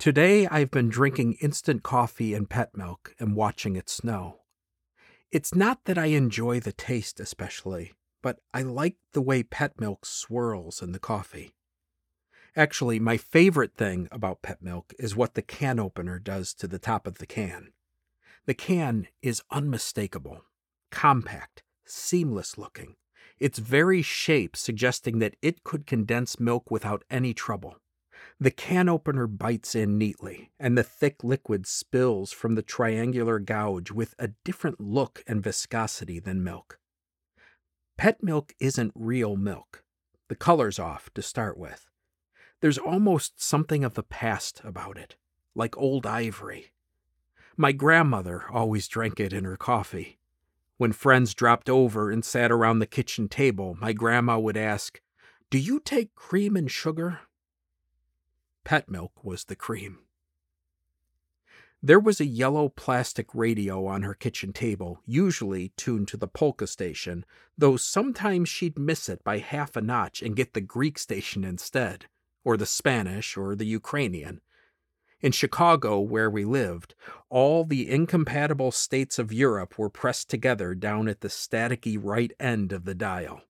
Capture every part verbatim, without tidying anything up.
Today I've been drinking instant coffee and pet milk and watching it snow. It's not that I enjoy the taste especially, but I like the way pet milk swirls in the coffee. Actually, my favorite thing about pet milk is what the can opener does to the top of the can. The can is unmistakable, compact, seamless looking. Its very shape suggesting that it could condense milk without any trouble. The can opener bites in neatly, and the thick liquid spills from the triangular gouge with a different look and viscosity than milk. Pet milk isn't real milk. The color's off to start with. There's almost something of the past about it, like old ivory. My grandmother always drank it in her coffee. When friends dropped over and sat around the kitchen table, my grandma would ask, "Do you take cream and sugar?" Pet milk was the cream. There was a yellow plastic radio on her kitchen table, usually tuned to the polka station, though sometimes she'd miss it by half a notch and get the Greek station instead, or the Spanish, or the Ukrainian. In Chicago, where we lived, all the incompatible states of Europe were pressed together down at the staticky right end of the dial.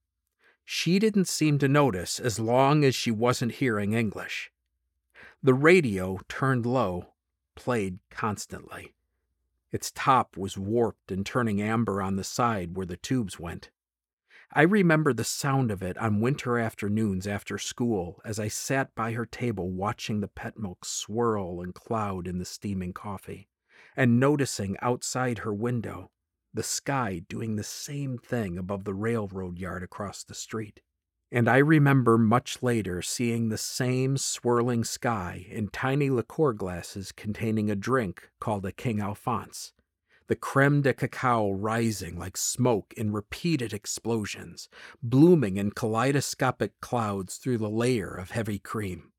She didn't seem to notice as long as she wasn't hearing English. The radio, turned low, played constantly. Its top was warped and turning amber on the side where the tubes went. I remember the sound of it on winter afternoons after school as I sat by her table watching the pet milk swirl and cloud in the steaming coffee, and noticing outside her window the sky doing the same thing above the railroad yard across the street. And I remember much later seeing the same swirling sky in tiny liqueur glasses containing a drink called a King Alphonse, the creme de cacao rising like smoke in repeated explosions, blooming in kaleidoscopic clouds through the layer of heavy cream.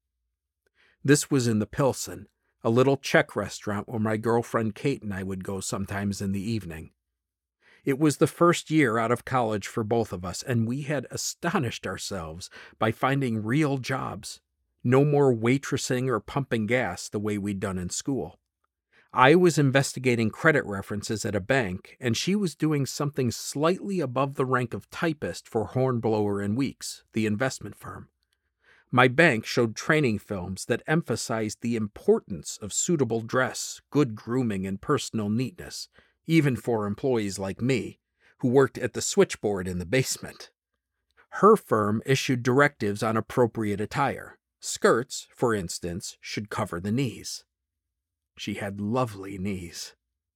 This was in the Pilsen, a little Czech restaurant where my girlfriend Kate and I would go sometimes in the evening. It was the first year out of college for both of us, and we had astonished ourselves by finding real jobs. No more waitressing or pumping gas the way we'd done in school. I was investigating credit references at a bank, and she was doing something slightly above the rank of typist for Hornblower and Weeks, the investment firm. My bank showed training films that emphasized the importance of suitable dress, good grooming, and personal neatness, even for employees like me, who worked at the switchboard in the basement. Her firm issued directives on appropriate attire. Skirts, for instance, should cover the knees. She had lovely knees.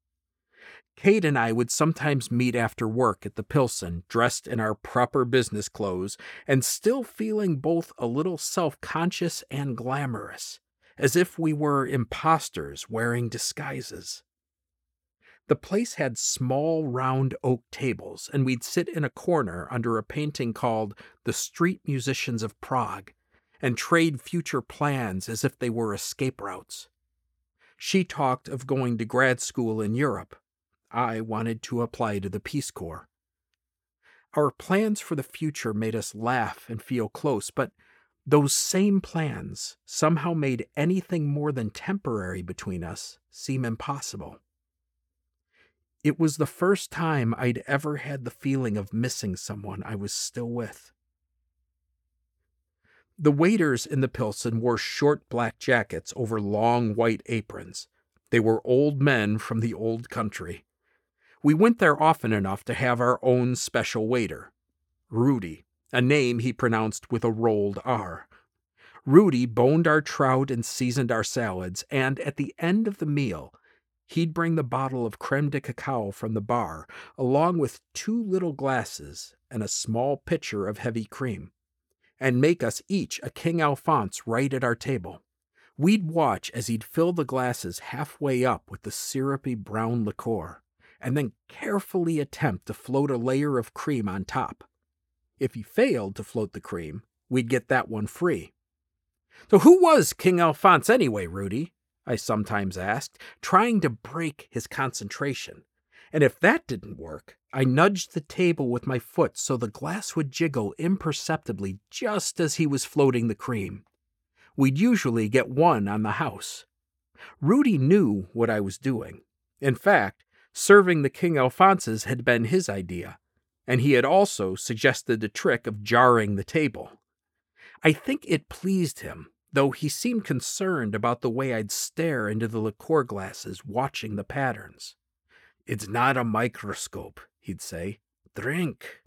Kate and I would sometimes meet after work at the Pilsen, dressed in our proper business clothes, and still feeling both a little self-conscious and glamorous, as if we were imposters wearing disguises. The place had small, round oak tables, and we'd sit in a corner under a painting called The Street Musicians of Prague, and trade future plans as if they were escape routes. She talked of going to grad school in Europe. I wanted to apply to the Peace Corps. Our plans for the future made us laugh and feel close, but those same plans somehow made anything more than temporary between us seem impossible. It was the first time I'd ever had the feeling of missing someone I was still with. The waiters in the Pilsen wore short black jackets over long white aprons. They were old men from the old country. We went there often enough to have our own special waiter, Rudy, a name he pronounced with a rolled R. Rudy boned our trout and seasoned our salads, and at the end of the meal, he'd bring the bottle of creme de cacao from the bar, along with two little glasses and a small pitcher of heavy cream, and make us each a King Alphonse right at our table. We'd watch as he'd fill the glasses halfway up with the syrupy brown liqueur, and then carefully attempt to float a layer of cream on top. If he failed to float the cream, we'd get that one free. "So who was King Alphonse anyway, Rudy?" I sometimes asked, trying to break his concentration. And if that didn't work, I nudged the table with my foot so the glass would jiggle imperceptibly just as he was floating the cream. We'd usually get one on the house. Rudy knew what I was doing. In fact, serving the King Alphonses had been his idea, and he had also suggested the trick of jarring the table. I think it pleased him, though he seemed concerned about the way I'd stare into the liqueur glasses watching the patterns. "It's not a microscope," he'd say. "Drink."